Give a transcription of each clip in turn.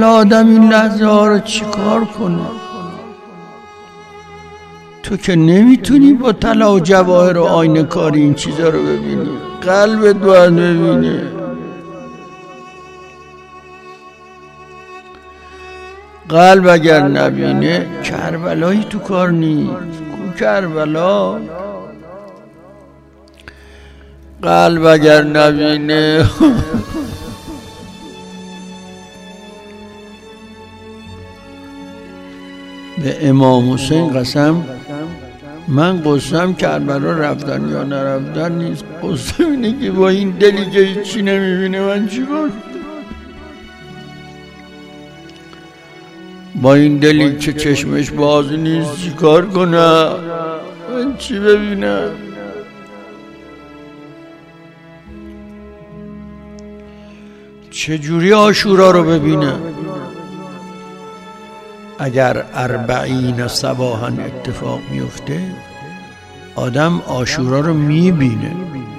حالا آدم این لحظه ها رو چی کار کنه؟ تو که نمیتونی با طلا و جواهر و آینه کاری این چیزا رو ببینی، قلبت باید ببینه. قلب اگر نبینه کربلایی تو کار نیست. کو کربلا؟ قلب اگر نبینه به امام حسین قسم، من قسم کربلا رفتن یا نرفتن نیست، قسم اینه که با این دلی که هیچی نمیبینه من چی کنم؟ با این دلی که چشمش باز نیست چی کار کنم؟ من چی ببینم؟ چجوری عاشورا رو ببینم؟ اگر 40 صباحا اتفاق میفته آدم عاشورا رو میبینه.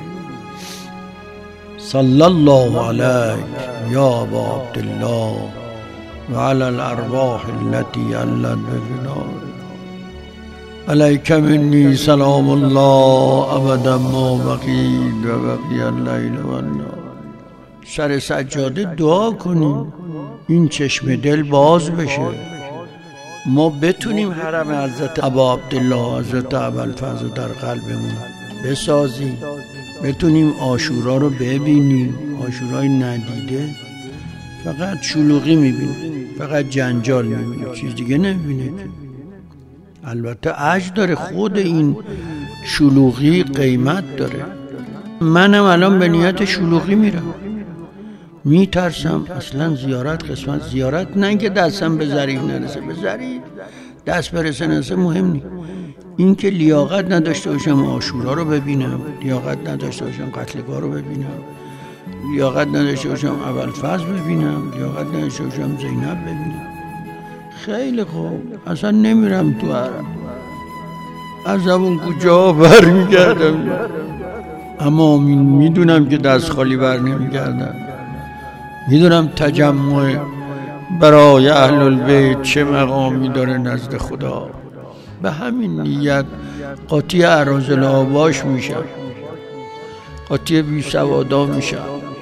صلی الله علیک یا ابا عبدالله و علی الارواح التي علت بفنار علیک منی سلام الله ابدا ما بقید و بقی اللیل و النهار. سر سجاده دعا کنیم این چشم دل باز بشه، ما بتونیم حرم حضرت ابا عبدالله حضرت ابوالفضل در قلبمون بسازیم، بتونیم عاشورا رو ببینیم. عاشورای ندیده فقط شلوغی میبینه، فقط جنجال میبینه، چیز دیگه نمیبینه. البته اجر داره، خود این شلوغی قیمت داره. منم الان به نیت شلوغی میرم، میترسم اصلا زیارت، قسمت زیارت نه که دستم به ظریف نرسه، به ظریف دست برسه نرسه مهم نیست، این که لیاقت نداشته باشم عاشورا رو ببینم، لیاقت نداشته باشم قتلگاه رو ببینم، لیاقت نداشته باشم ابوالفضل ببینم، لیاقت نداشته باشم زینب ببینم. خیلی خوب، اصلا نمیرم تو حرم، از اون کجا برمیگردم، اما میدونم که دست خالی بر نمیگردم. میدونم تجمع برای اهل البیت چه مقامی داره نزد خدا. به همین نیت قاطی اراذل آباش میشم، قاطی بی سوادا میشم،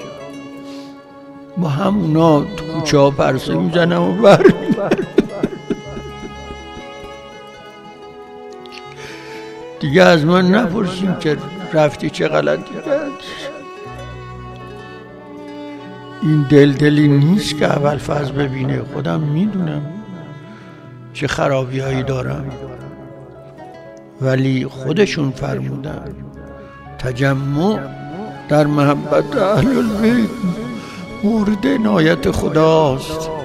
با همونا تو کوچه ها پرسه میزنم و برمیگردم. دیگه از من نپرسیم که رفتی چه غلطی کردی. این دلی نیست که ابوالفضل ببینه. خودم میدونم چه خرابی هایی دارم، ولی خودشون فرمودن تجمع در محبت اهل البیت مورد عنایت خداست.